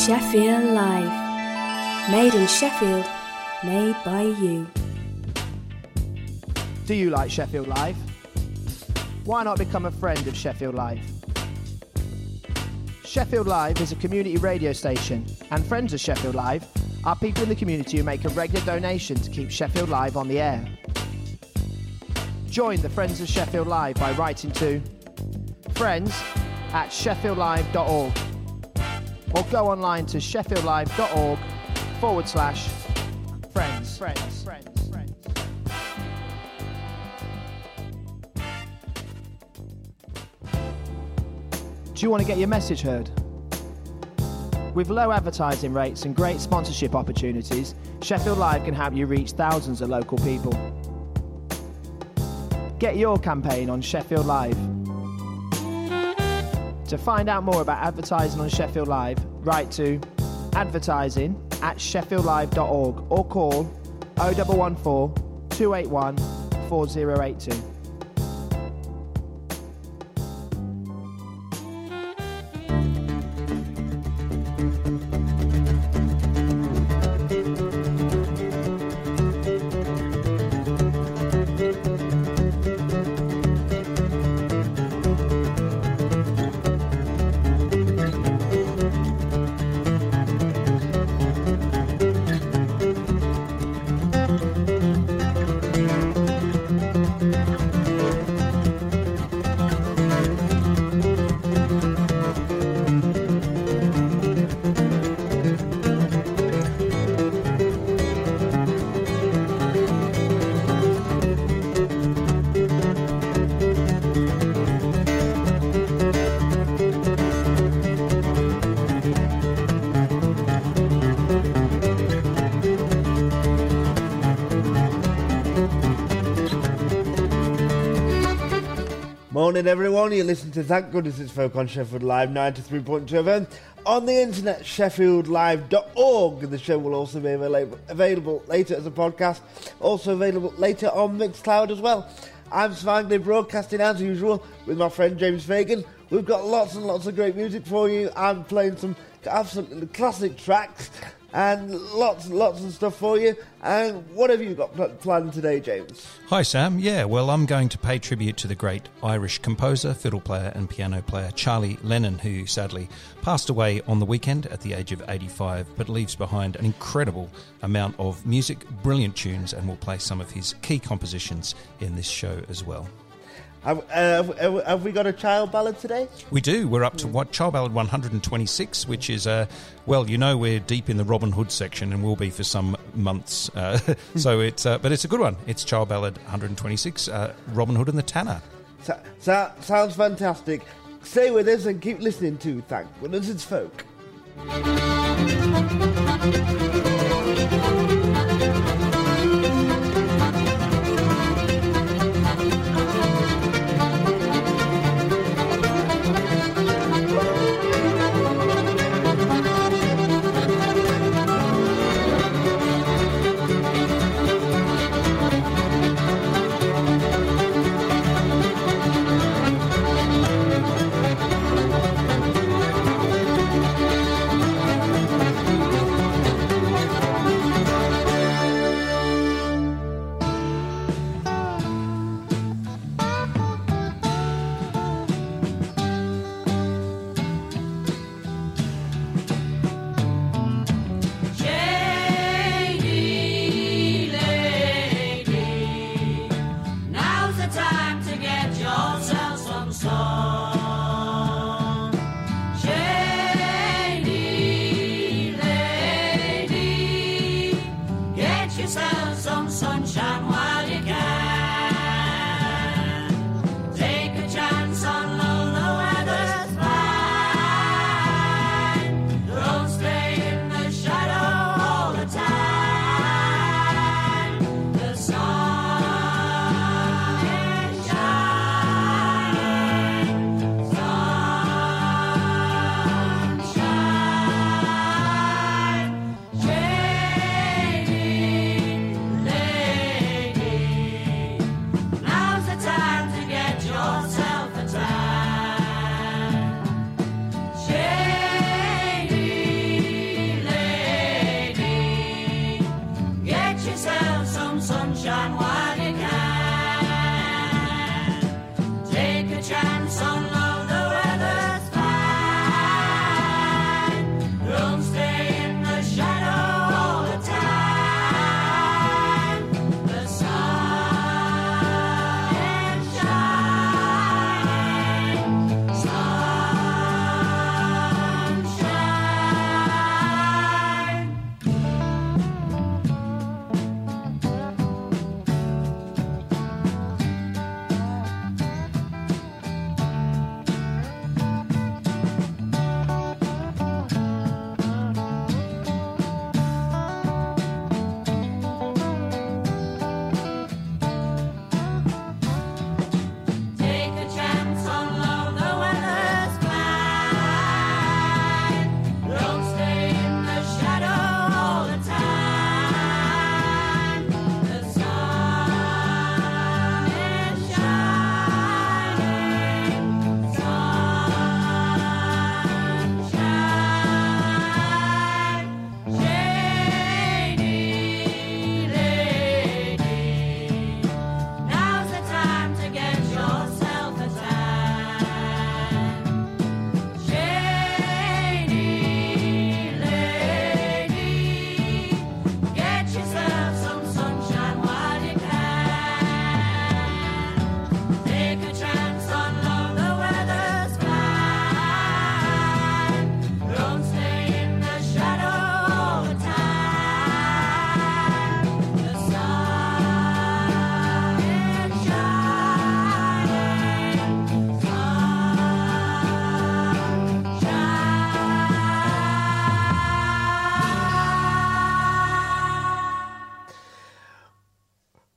Sheffield Live. Made in Sheffield, made by you. Do you like Sheffield Live? Why not become a friend of Sheffield Live? Sheffield Live is a community radio station, and friends of Sheffield Live are people in the community who make a regular donation to keep Sheffield Live on the air. Join the Friends of Sheffield Live by writing to friends@sheffieldlive.org or go online to sheffieldlive.org/friends. Do you want to get your message heard? With low advertising rates and great sponsorship opportunities, Sheffield Live can help you reach thousands of local people. Get your campaign on Sheffield Live. To find out more about advertising on Sheffield Live, write to advertising@sheffieldlive.org or call 0114 281 4082. Morning everyone, you listen to Thank Goodness It's Folk on Sheffield Live 93.2 FM. On the internet, sheffieldlive.org. The show will also be available later as a podcast, also available later on Mixcloud as well. I'm Svangley, broadcasting as usual with my friend James Fagan. We've got lots and lots of great music for you. I'm playing some absolutely classic tracks and lots of stuff for you. And what have you got planned today, James? Hi, Sam. Yeah, well, I'm going to pay tribute to the great Irish composer, fiddle player and piano player Charlie Lennon, who sadly passed away on the weekend at the age of 85, but leaves behind an incredible amount of music, brilliant tunes, and we'll play some of his key compositions in this show as well. Have we got a child ballad today? We do. We're up to Child Ballad 126, which is, we're deep in the Robin Hood section and will be for some months. But it's a good one. It's Child Ballad 126, Robin Hood and the Tanner. Sounds fantastic. Stay with us and keep listening to Thank Goodness It's Folk.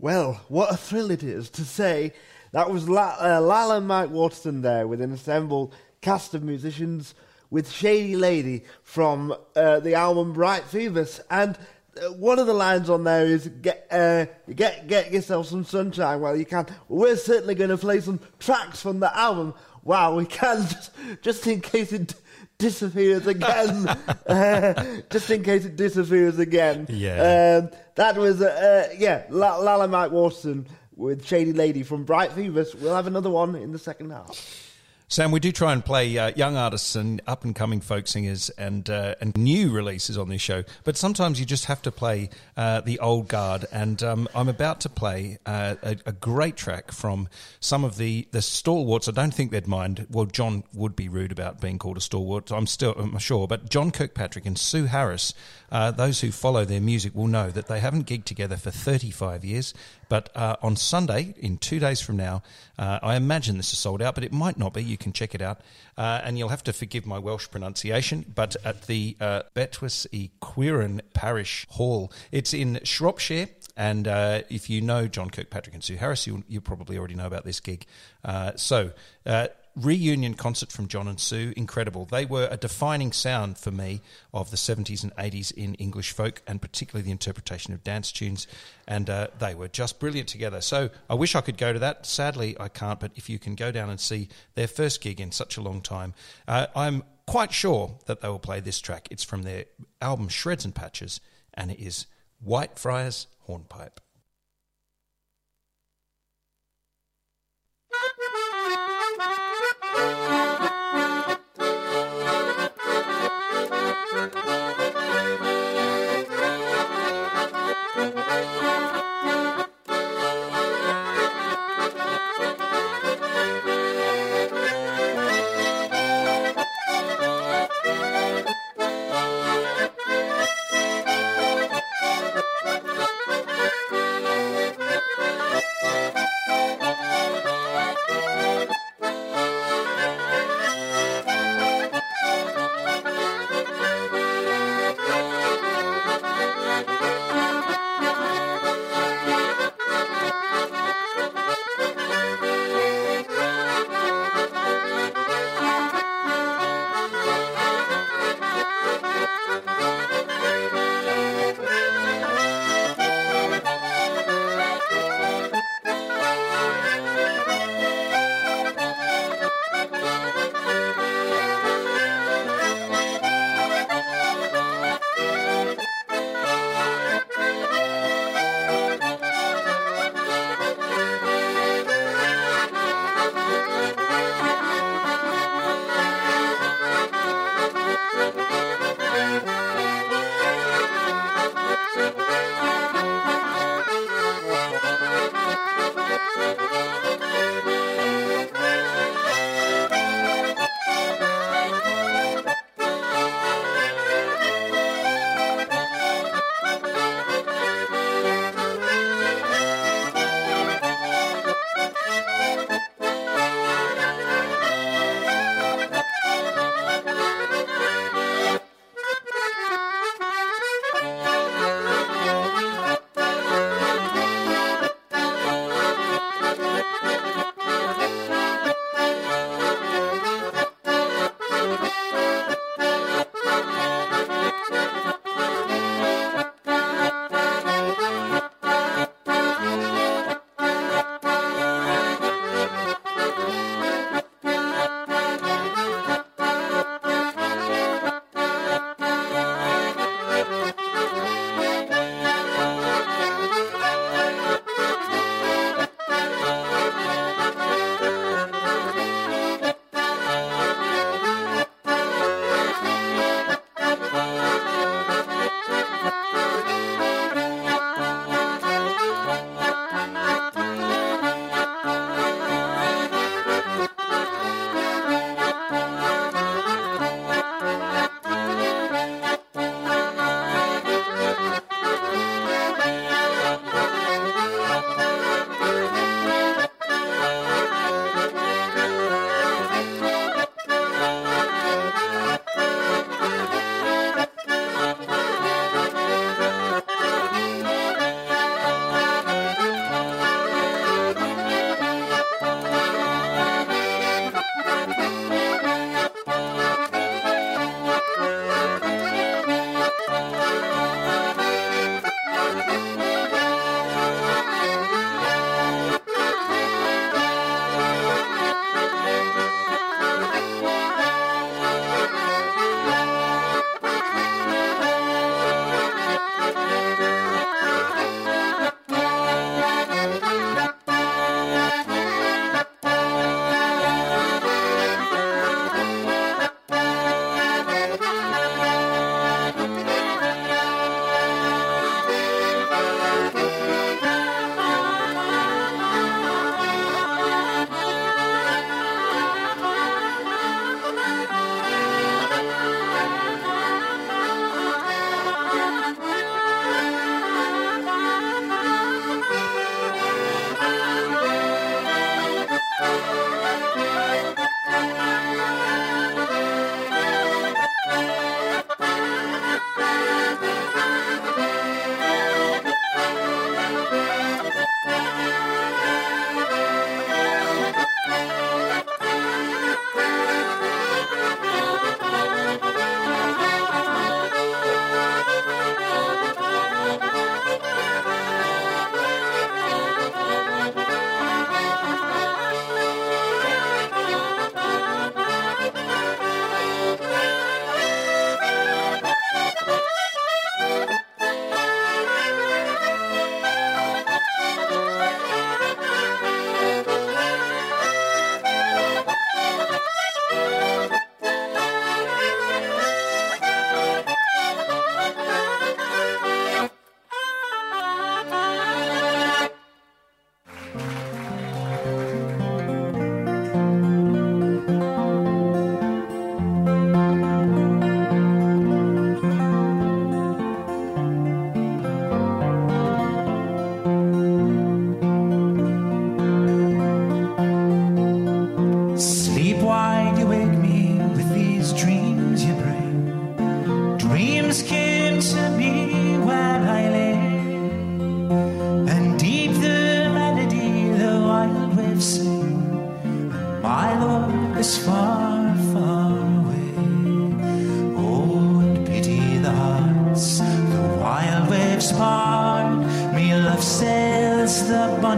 Well, what a thrill it is to say that was Lyle and Mike Waterston there with an assembled cast of musicians with Shady Lady from the album Bright Phoebus. And one of the lines on there is get yourself some sunshine while you can. We're certainly going to play some tracks from the album. Wow, we can, just in case it disappears again. Just in case it disappears again. Yeah. That was, Lala Mike Waterston with Shady Lady from Bright Phoebus. We'll have another one in the second half. Sam, we do try and play young artists and up-and-coming folk singers and new releases on this show, but sometimes you just have to play the old guard, and I'm about to play a great track from some of the stalwarts. I don't think they'd mind. Well, John would be rude about being called a stalwart, I'm sure, but John Kirkpatrick and Sue Harris, those who follow their music will know that they haven't gigged together for 35 years, but on Sunday, in 2 days from now, I imagine this is sold out, but it might not be. You can check it out. And you'll have to forgive my Welsh pronunciation, but at the Betws y Quirn Parish Hall. It's in Shropshire, and if you know John Kirkpatrick and Sue Harris, you probably already know about this gig. Reunion concert from John and Sue, incredible. They were a defining sound for me of the 70s and 80s in English folk, and particularly the interpretation of dance tunes, and they were just brilliant together. So I wish I could go to that. Sadly, I can't, but if you can go down and see their first gig in such a long time, I'm quite sure that they will play this track. It's from their album Shreds and Patches, and it is Whitefriars Hornpipe.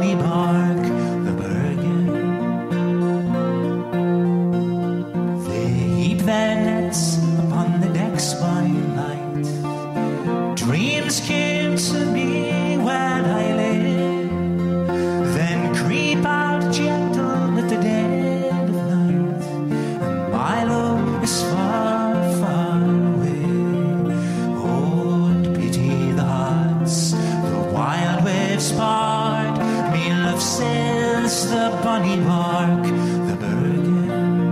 bonny bark, the Bergen. They heap their nets upon the decks by night. Dreams came to me when I lay, then creep out gentle at the dead of night, and my love is far, far away. Oh, and pity the hearts the wild waves part. Me love sails the bonny bark, the Bergen.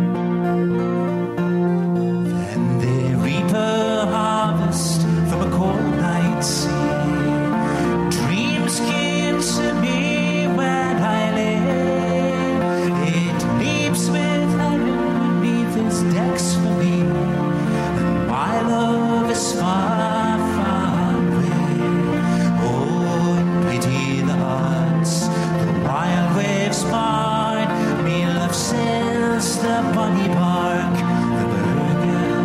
Then they reap a harvest from a cold night sea. Dreams came to me when I lay. It leaps with heaven beneath its decks for me, and my love is far, far away. Oh, and pity the hearts the wild waves part. Me love sails the bonny bark, the Bergen.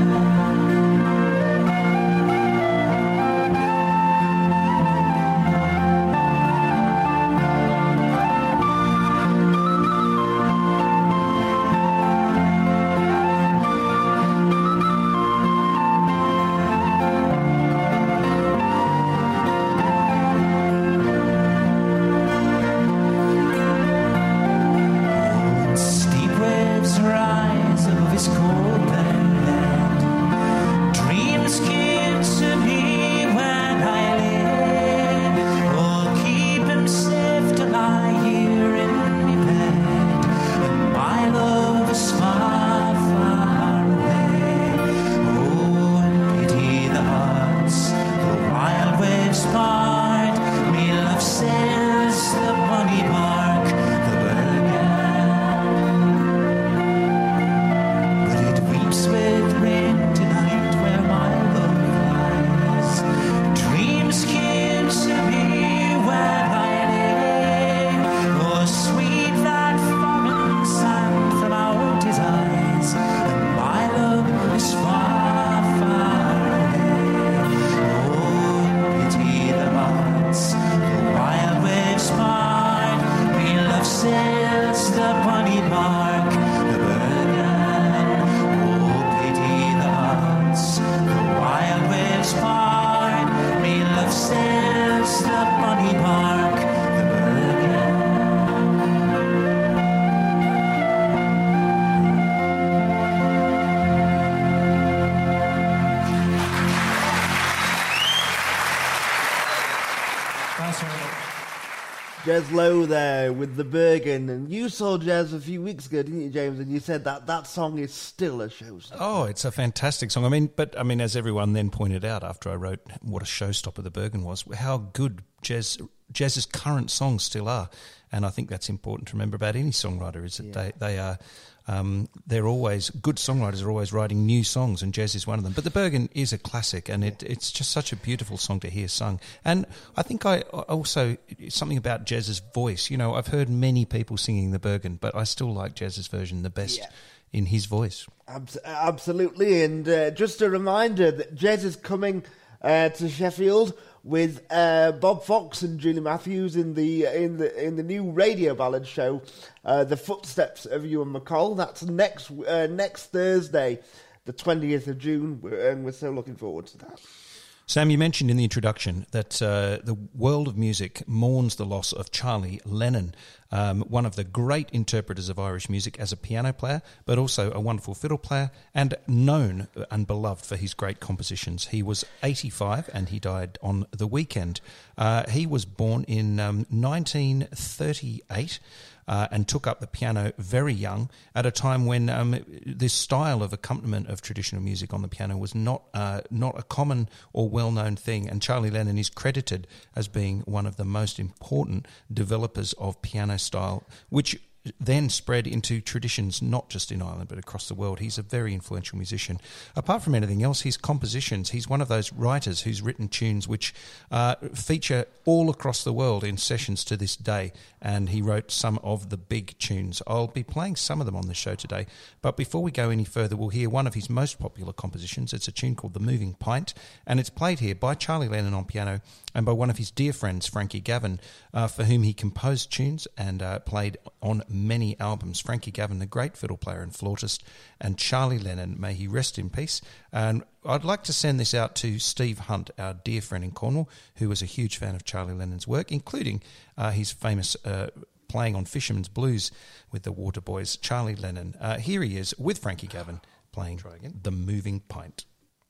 Steep waves rise above his cold land. Dreams came to me when I lay. Oh, keep him safe to lie here in my bed, and my love is far, far away. Oh, and pity the hearts the wild waves part. Me love sails the bonny bark, the Bergen. But it weeps with rain tonight where my love lies. Dreams came to me when I lay. Oh, sweet that foreign sound from out his eyes, and my love is far, far away. Oh, pity the hearts the wild waves part. Me love sails the bonny bark, the Bergen. Oh, pity the hearts the wild waves part. Me love sails the bonny bark, the Bergen. Jez Lowe there with the Bergen, and you saw Jez a few weeks ago, didn't you, James? And you said that song is still a showstopper. Oh, it's a fantastic song. I mean, as everyone then pointed out after I wrote what a showstopper the Bergen was, how good Jez's current songs still are. And I think that's important to remember about any songwriter, is that they are... they're always, good songwriters are always writing new songs, and Jez is one of them. But the Bergen is a classic, and it's just such a beautiful song to hear sung. And I think I also, something about Jez's voice, you know, I've heard many people singing the Bergen, but I still like Jez's version the best in his voice. Absolutely, and just a reminder that Jez is coming to Sheffield with Bob Fox and Julie Matthews in the new radio ballad show, The Footsteps of Ewan MacColl. That's next Thursday, the 20th of June, and we're so looking forward to that. Sam, you mentioned in the introduction that the world of music mourns the loss of Charlie Lennon, one of the great interpreters of Irish music as a piano player, but also a wonderful fiddle player, and known and beloved for his great compositions. He was 85 and he died on the weekend. He was born in 1938. And took up the piano very young at a time when this style of accompaniment of traditional music on the piano was not a common or well-known thing. And Charlie Lennon is credited as being one of the most important developers of piano style, which then spread into traditions not just in Ireland but across the world. He's a very influential musician. Apart from anything else, his compositions, he's one of those writers who's written tunes which feature all across the world in sessions to this day, and he wrote some of the big tunes. I'll be playing some of them on the show today, but before we go any further, we'll hear one of his most popular compositions. It's a tune called The Moving Pint, and it's played here by Charlie Lennon on piano and by one of his dear friends, Frankie Gavin, for whom he composed tunes and played on many albums. Frankie Gavin, the great fiddle player and flautist, and Charlie Lennon, may he rest in peace. And I'd like to send this out to Steve Hunt, our dear friend in Cornwall, who was a huge fan of Charlie Lennon's work, including his famous playing on Fisherman's Blues with the Waterboys. Charlie Lennon. Here he is with Frankie Gavin playing The Moving Pint.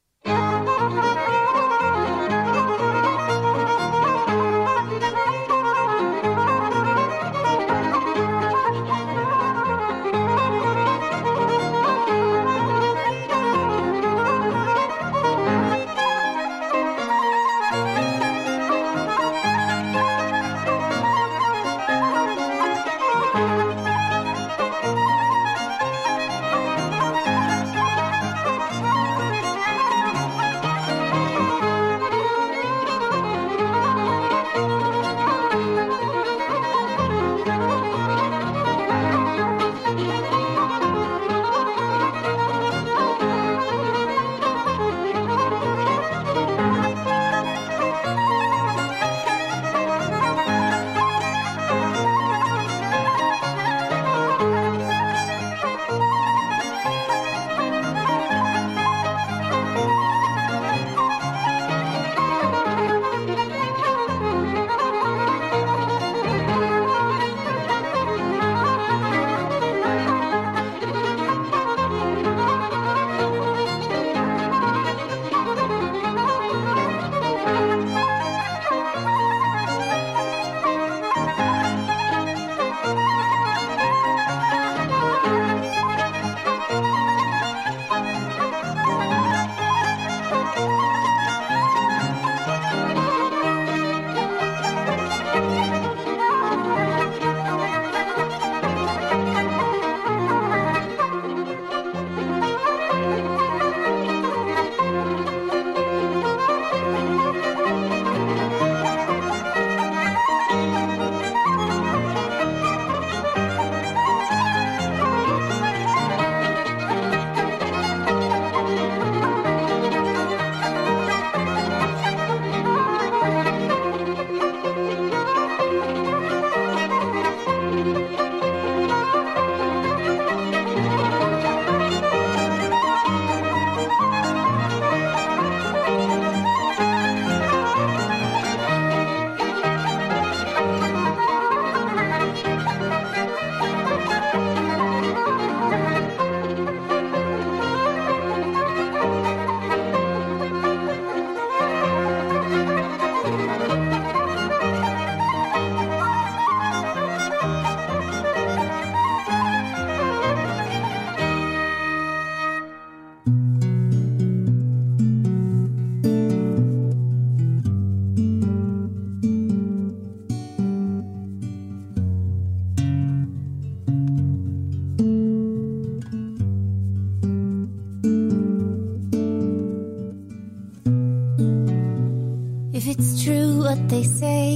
If it's true what they say,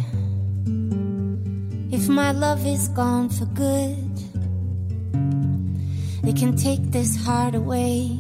if my love is gone for good, they can take this heart away.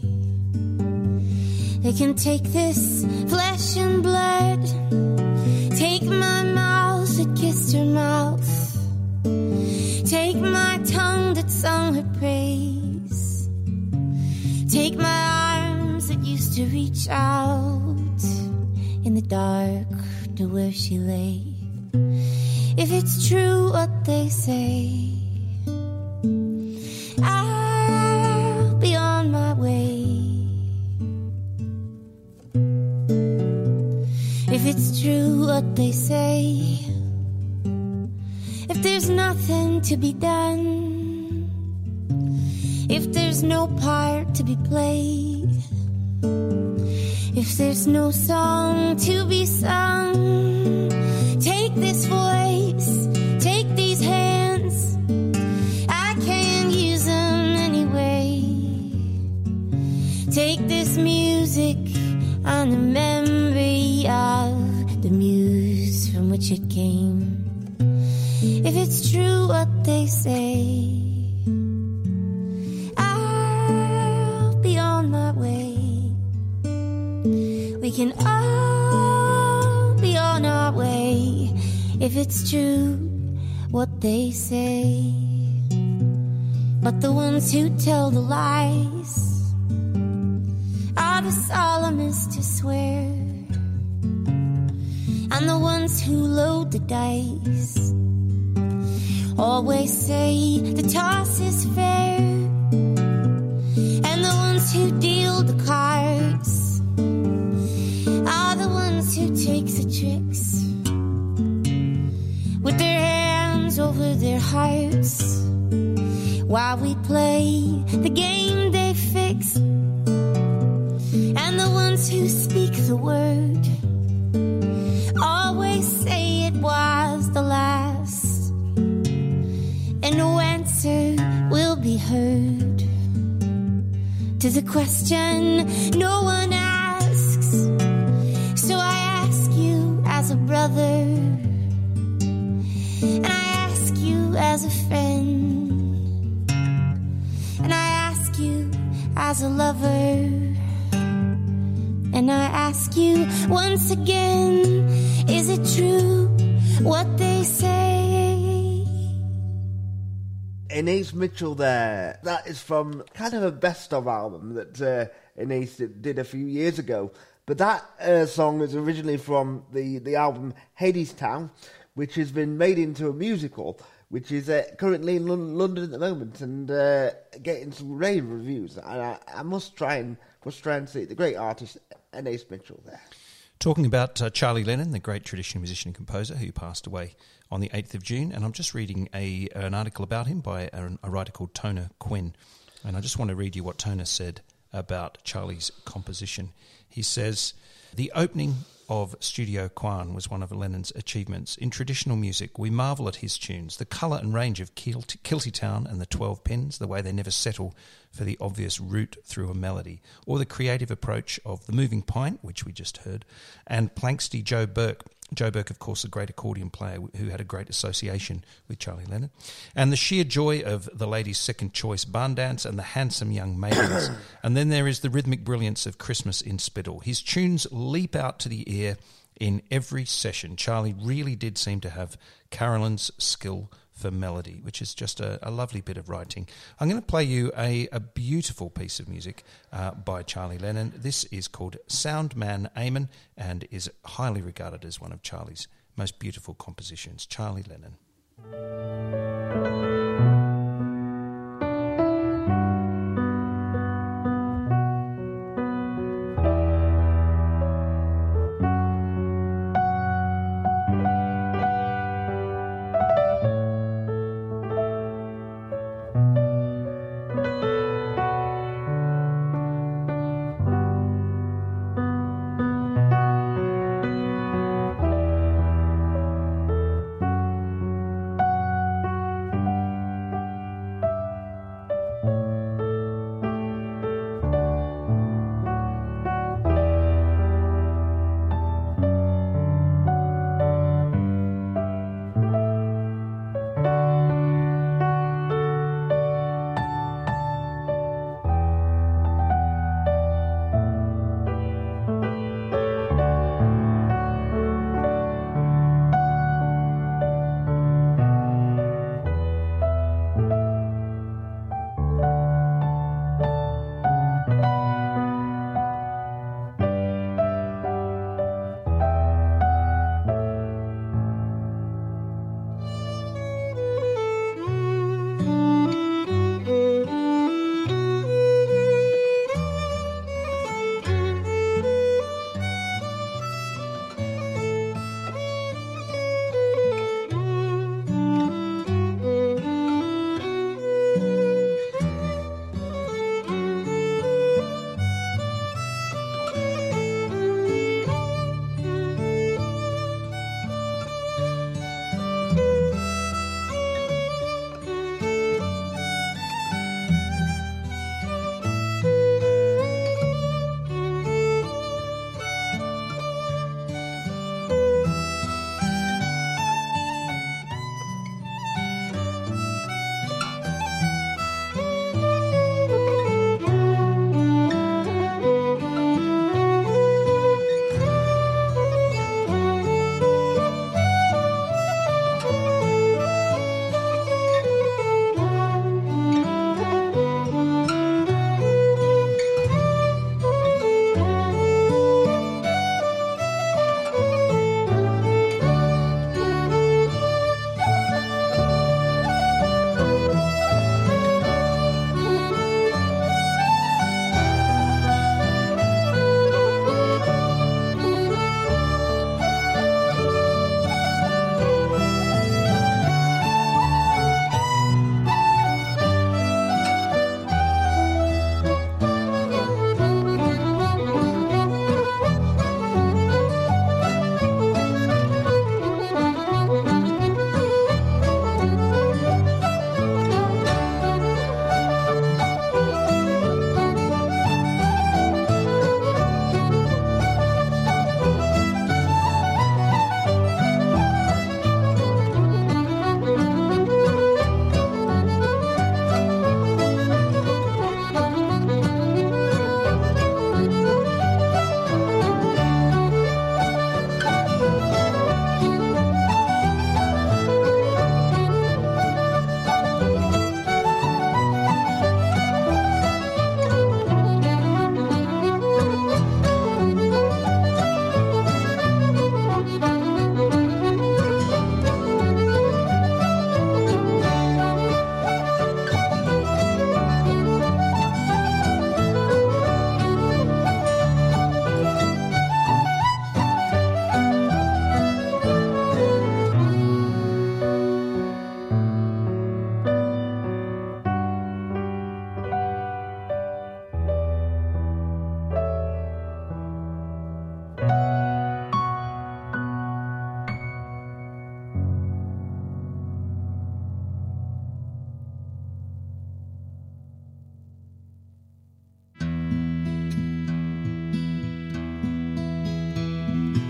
They can take this flesh and blood, take my mouth that kissed her mouth, take my tongue that sung her praise, take my arms that used to reach out in the dark to where she lay. If it's true what they say, I'll be on my way. If it's true what they say, if there's nothing to be done, if there's no part to be played, if there's no song to be sung, take this voice, take these hands, music and the memory of the muse from which it came. If it's true what they say, I'll be on my way. We can all be on our way if it's true what they say. But the ones who tell the lies are the solemnest to swear, and the ones who load the dice always say the toss is fair, and the ones who deal the cards are the ones who take the tricks with their hands over their hearts while we play the game they fix. And the ones who speak the word always say it was the last, and no answer will be heard to the question no one asks. So I ask you as a brother, and I ask you as a friend, and I ask you as a lover, and I ask you once again, is it true what they say? Anais Mitchell there. That is from kind of a best-of album that Anais did a few years ago. But that song is originally from the album Hadestown, which has been made into a musical, which is currently in London at the moment and getting some rave reviews. And I must try and see it. The great artist Anais Mitchell there. Talking about Charlie Lennon, the great traditional musician and composer who passed away on the 8th of June, and I'm just reading an article about him by a writer called Tona Quinn, and I just want to read you what Tona said about Charlie's composition. He says, "The opening of Studio Kwan was one of Lennon's achievements. In traditional music, we marvel at his tunes, the colour and range of Kilty Town and the 12 Pins, the way they never settle for the obvious route through a melody, or the creative approach of The Moving Pint, which we just heard, and Planxty Joe Burke. Joe Burke, of course, a great accordion player who had a great association with Charlie Lennon, and the sheer joy of the ladies' second choice barn dance and the handsome young maidens. And then there is the rhythmic brilliance of Christmas in Spittle. His tunes leap out to the ear in every session. Charlie really did seem to have Carolyn's skill for melody, which is just a lovely bit of writing. I'm going to play you a beautiful piece of music by Charlie Lennon. This is called Soundman Amen and is highly regarded as one of Charlie's most beautiful compositions. Charlie Lennon.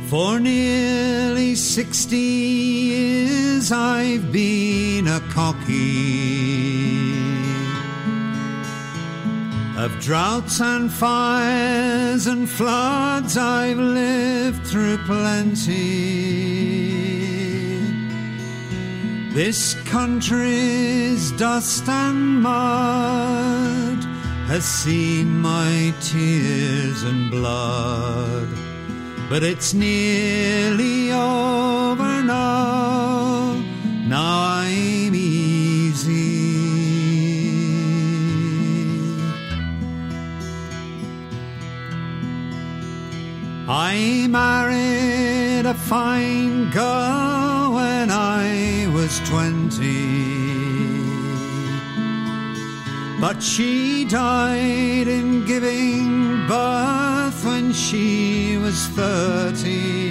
For nearly 60 years I've been a cocky. Of droughts and fires and floods I've lived through plenty. This country's dust and mud has seen my tears and blood. But it's nearly over now, now I'm easy. I married a fine girl when I was 20. But she died in giving birth when she was 30.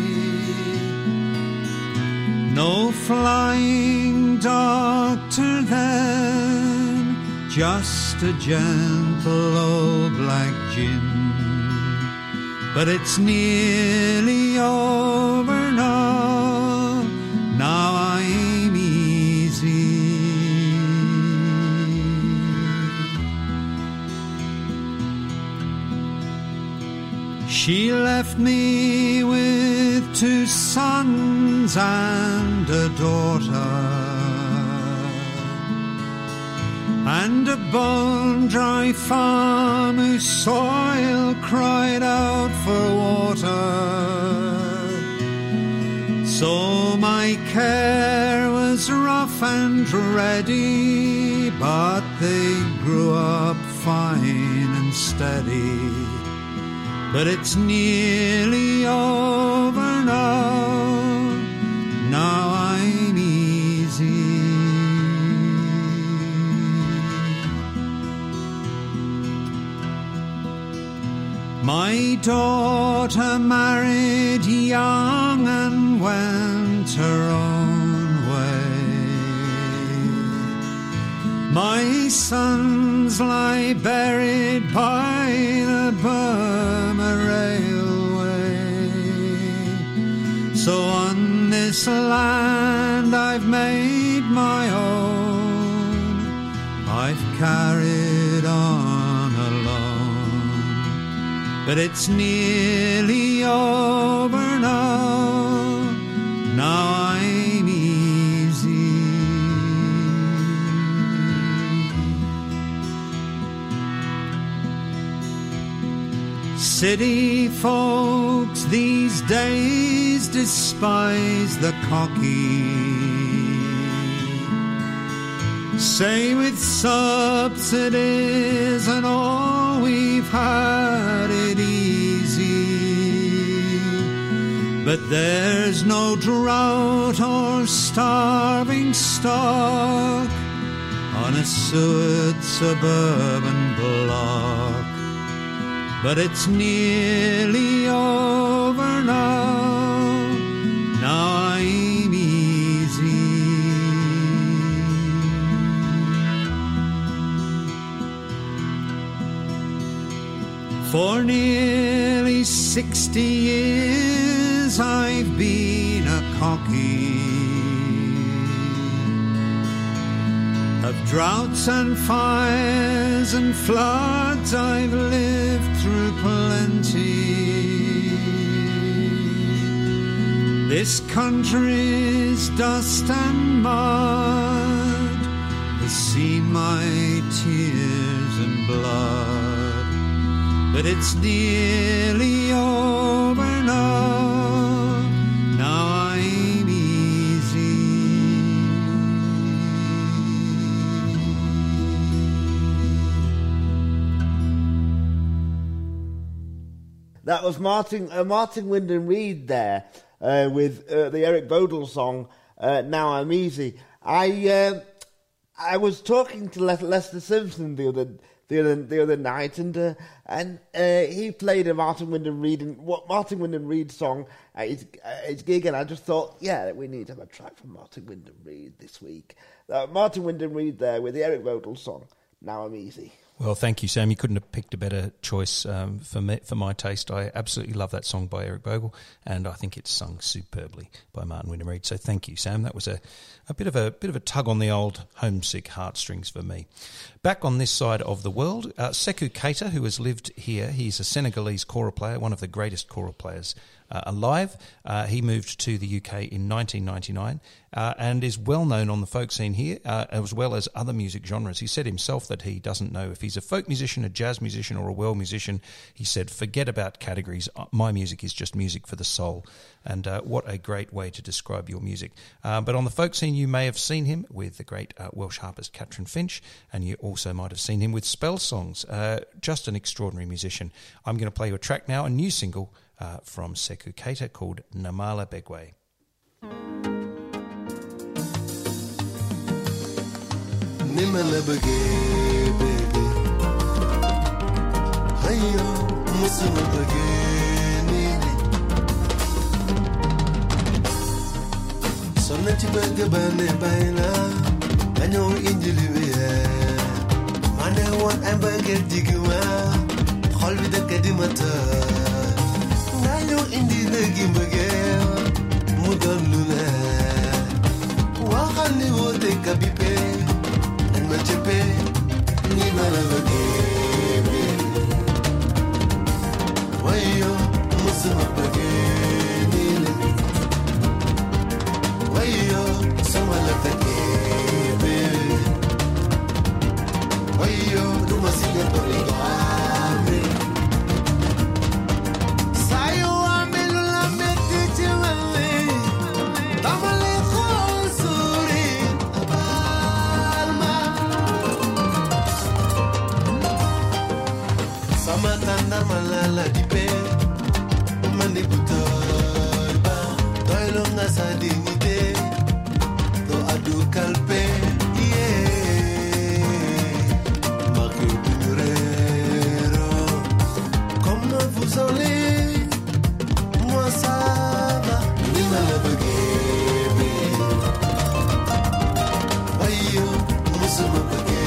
No flying doctor then, just a gentle old black gin. But it's nearly over now, now I'm easy. She left me with 2 sons and a daughter, and a bone-dry farm whose soil cried out for water. So my care was rough and ready, but they grew up fine and steady. But it's nearly over now, now I'm easy. My daughter married young and went her own way. My sons lie buried by the Burma Railway. So on this land I've made my own, I've carried on alone. But it's nearly over now, now I'm easy. City folks these days despise the cocky. Say with subsidies and all we've had it easy. But there's no drought or starving stock on a Seward suburban block. But it's nearly over now, now I'm easy. For nearly 60 years I've been a cocky. Of droughts and fires and floods I've lived through plenty. This country's dust and mud has seen my tears and blood. But it's nearly over now, now I'm easy. That was Martin Wyndham Reed there with the Eric Bodel song, Now I'm Easy. I was talking to Lester Simpson the other night, and he played a Martin Wyndham Reed song at his gig, and I just thought, yeah, we need to have a track from Martin Wyndham Reed this week. Martin Wyndham Reed there with the Eric Bodel song, Now I'm Easy. Well, thank you, Sam. You couldn't have picked a better choice for my taste. I absolutely love that song by Eric Bogle, and I think it's sung superbly by Martin Wyndham Reed. So thank you, Sam. That was a bit of a tug on the old homesick heartstrings for me. Back on this side of the world, Sekou Keita, who has lived here, he's a Senegalese kora player, one of the greatest kora players alive. He moved to the UK in 1999 and is well known on the folk scene here, as well as other music genres. He said himself that he doesn't know if he's a folk musician, a jazz musician, or a world musician. He said, forget about categories. My music is just music for the soul. And what a great way to describe your music. But on the folk scene, you may have seen him with the great Welsh harpist Catrin Finch, and you also might have seen him with Spell Songs. Just an extraordinary musician. I'm going to play you a track now, a new single from Sekou Keita called Namala Begwe. Namala Begwe, hayo musuma Begwe, sonati Begwe bane baila, anyo injiliwe, mane won Begwe digwa, holwi de kadimata. Nayo indi lagi magel mudan luna wahani wote kabipe and machepe ni malabage wayo musuma bage ni wayo samalakake wayo dumasile toligame Matanda malala dipe mandi butorba doilo ngasa dignité do adu kalpe marque durero comment vous allez moi ça va ni malabage ayo musuma bage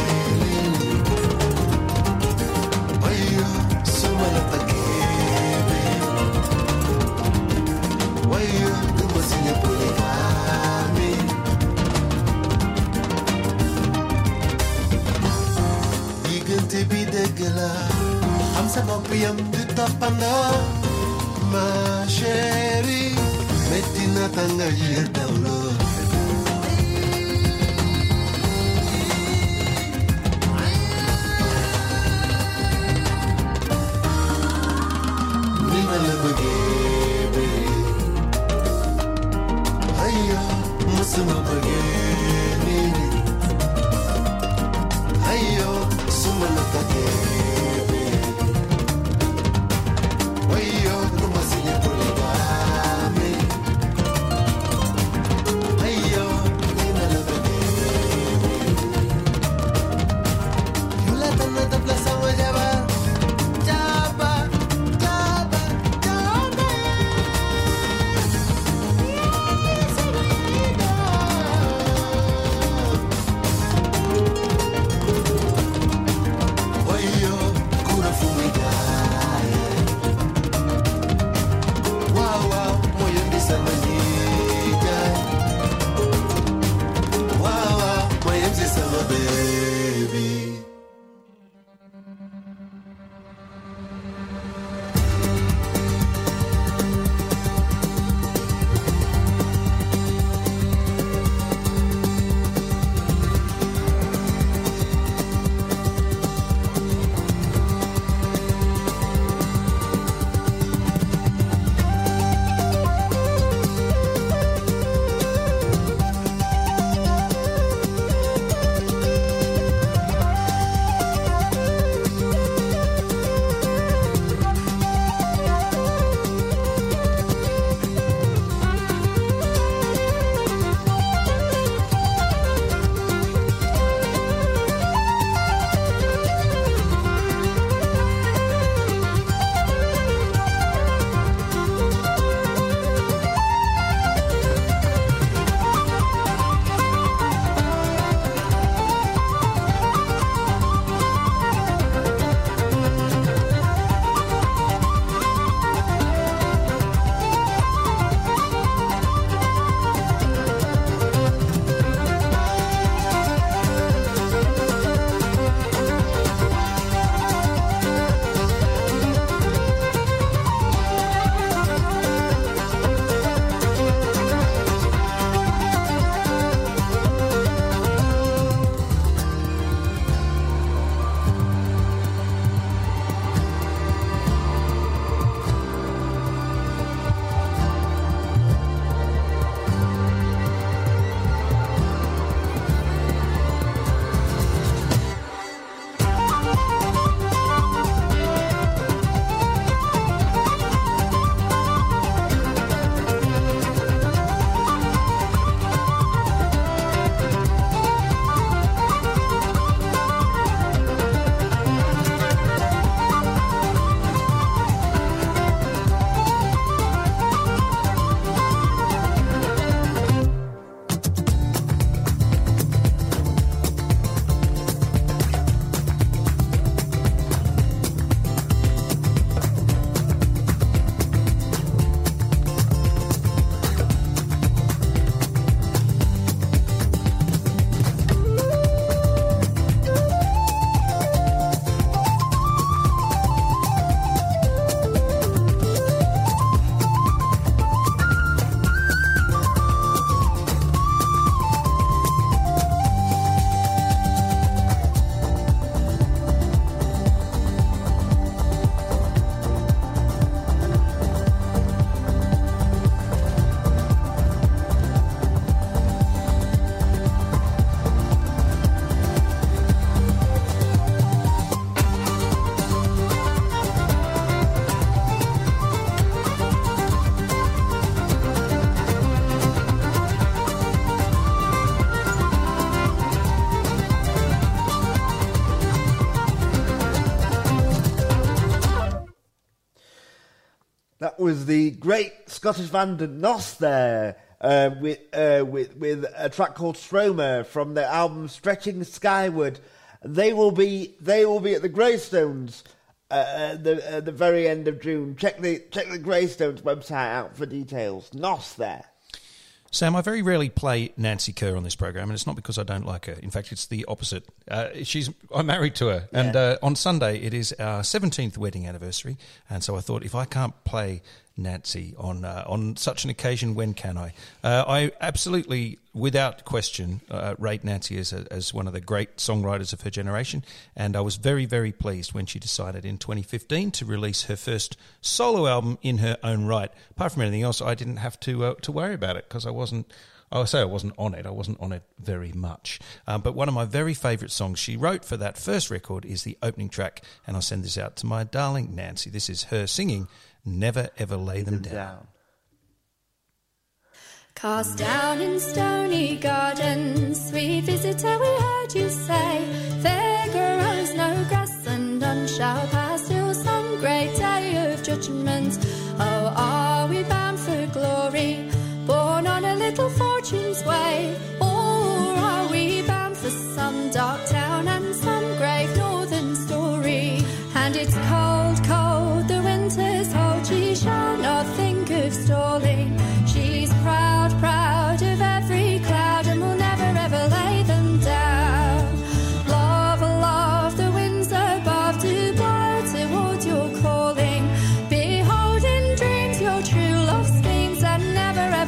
I'm sabopiyam di tapana ma chérie metina tanga yerdaulo nimala bagebe ayya musuma bagebe ayyo sumala bagebe wayo numasile poligame That was the great Scottish band Nos there, with a track called Stromer from their album Stretching Skyward. They will be at the Greystones at the very end of June. Check the Greystones website out for details. Nos there. Sam, I very rarely play Nancy Kerr on this program, and it's not because I don't like her. In fact, it's the opposite. I'm married to her, and on Sunday it is our 17th wedding anniversary, and so I thought, if I can't play Nancy on such an occasion, when can I? I absolutely, without question, rate Nancy as one of the great songwriters of her generation, and I was very, very pleased when she decided in 2015 to release her first solo album in her own right. Apart from anything else, I didn't have to worry about it, because I wasn't on it. I wasn't on it very much. But one of my very favourite songs she wrote for that first record is the opening track, and I'll send this out to my darling Nancy. This is her singing Never Ever Lay Them Down. Cast down in stony gardens, sweet visitor, we heard you say, there grows no grass and none shall pass till some great day of judgment. Oh, are we bound for glory, born on a little fortune's way, or are we bound for some dark town and some grave northern story? And it's cold, cold, the winter's hold, she shall not think of stalling. She's proud, proud of every cloud, and will never ever lay them down. Love, love, the winds above do blow towards your calling. Behold in dreams your true love schemes, and never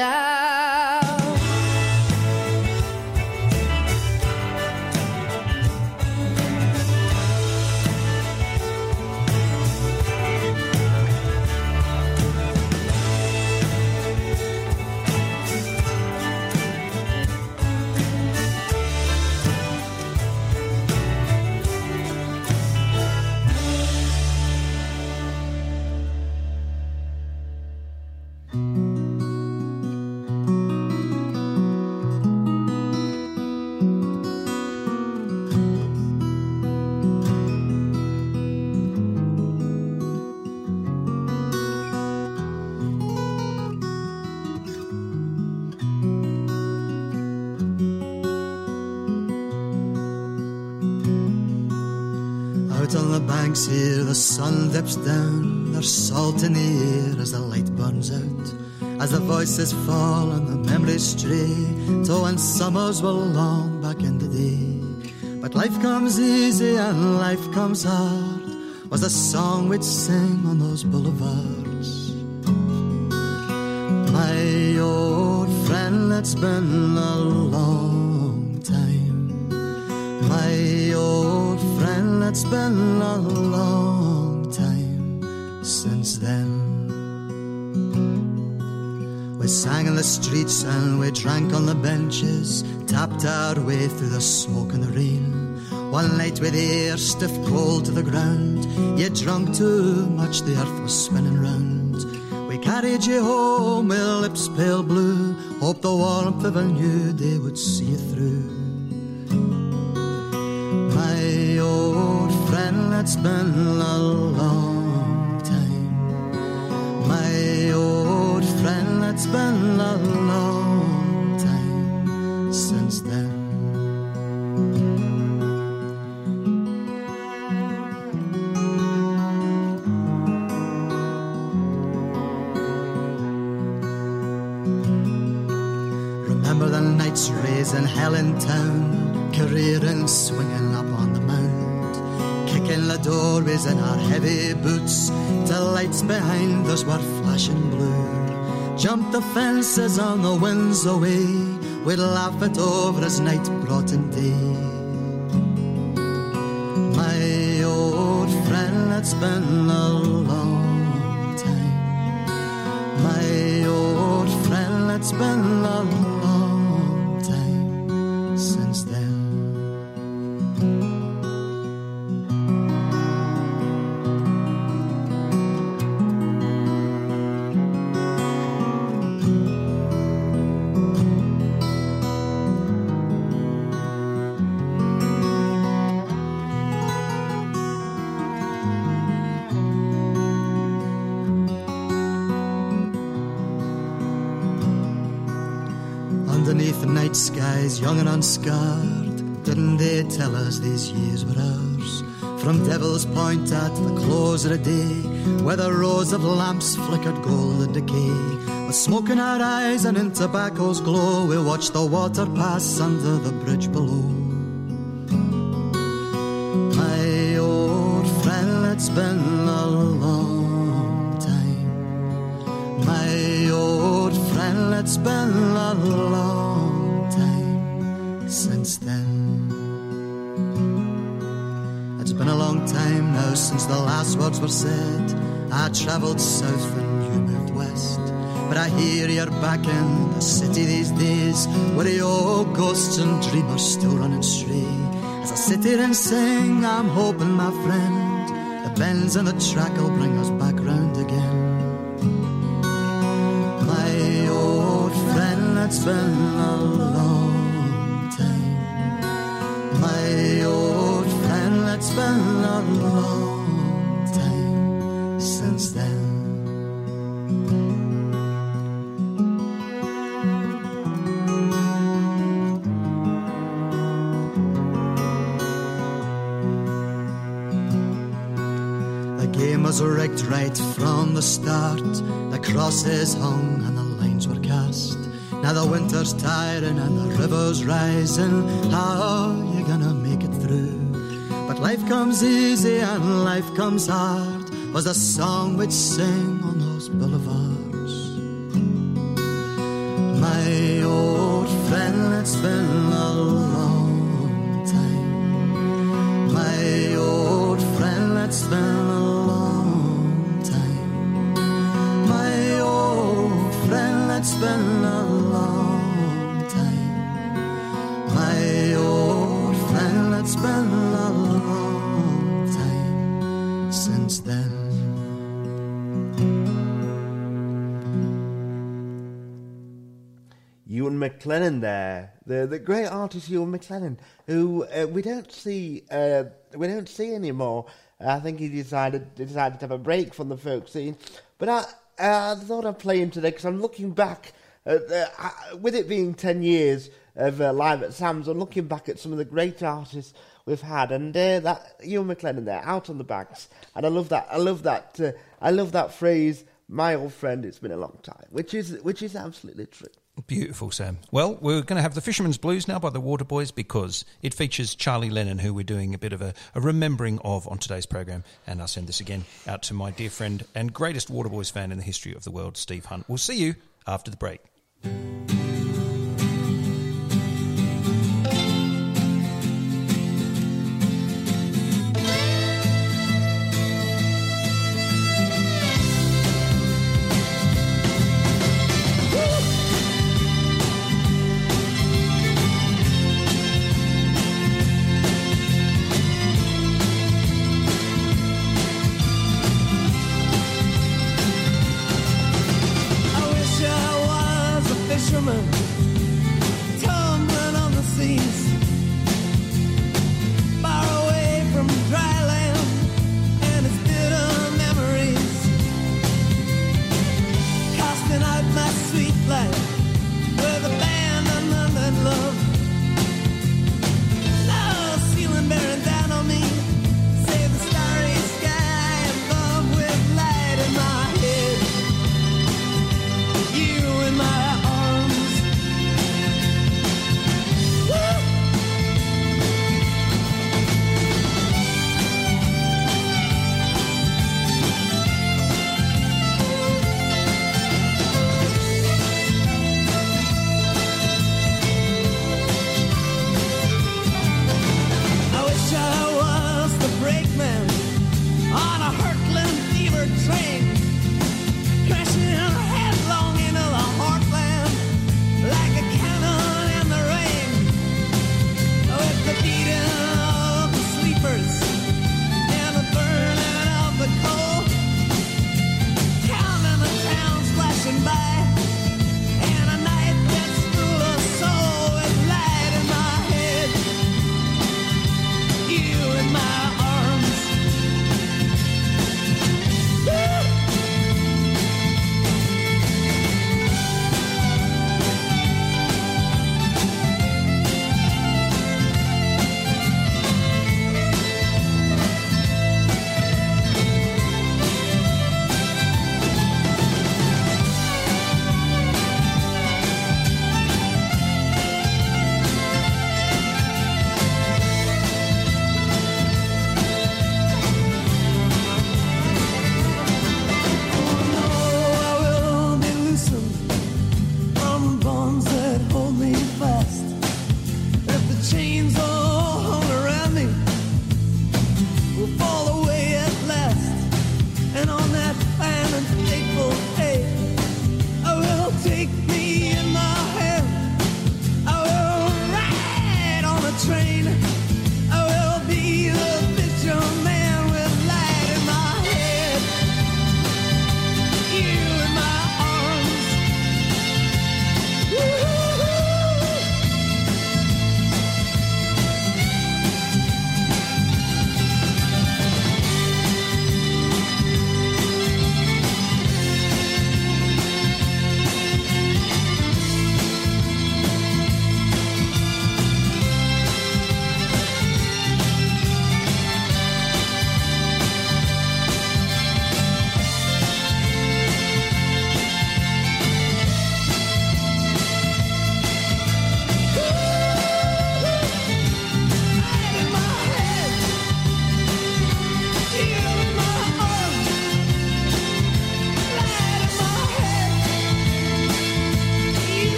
down. Out on the banks here the sun dips down, there's salt in the air as the light burns out, as the voices fall and the memories stray to when summers were long back in the day. But life comes easy and life comes hard was the song we'd sing on those boulevards. My old friend, it's been a long time. My old friend, it's been a long time since then. We sang in the streets and we drank on the benches, tapped our way through the smoke and the rain. One night with the air stiff cold to the ground, you drunk too much, the earth was spinning round. We carried you home with lips pale blue, hoped the warmth of a new day would see you through. My old friend, it's been a long time. My old friend, it's been a long time since then. Remember the nights raising hell in town, careering, swinging up on the mount, kicking the doorways in our heavy boots till lights behind us were flashing blue. Jumped the fences on the winds away, we'd laugh it over as night brought in day. My old friend, it's been a long time. My old friend, it's been a long time since then. Underneath the night skies, young and unscarred, didn't they tell us these years were ours? From Devil's Point at the close of the day, where the rows of lamps flickered gold and decay, with smoke in our eyes and in tobacco's glow, we watched the water pass under the bridge below. My old friend, it's been a long time. My old friend, it's been a long time since then. It's been a long time now since the last words were said. I travelled south and you moved west, but I hear you're back in the city these days, where the old ghosts and dreamers still run and stray. As I sit here and sing, I'm hoping, my friend, the bends in the track will bring us back round again. My old friend, it's been a long time. My old friend, it's been a long time since then. The game was rigged right from the start. The crosses hung and the lines were cast. Now the winter's tiring and the river's rising. How are you gonna make it through? But life comes easy and life comes hard was the song we'd sing on those boulevards. Ewan McLennan there, the great artist Ewan McLennan, who we don't see anymore. I think he decided to have a break from the folk scene. But I thought I'd play him today because I'm looking back at with it being 10 years of Live at Sam's. I'm looking back at some of the great artists we've had, and that Ewan McLennan there, Out on the Banks, and I love that. I love that phrase. My old friend, it's been a long time, which is absolutely true. Beautiful, Sam. Well, we're going to have The Fisherman's Blues now by the Waterboys because it features Charlie Lennon, who we're doing a bit of a remembering of on today's program. And I'll send this again out to my dear friend and greatest Waterboys fan in the history of the world, Steve Hunt. We'll see you after the break.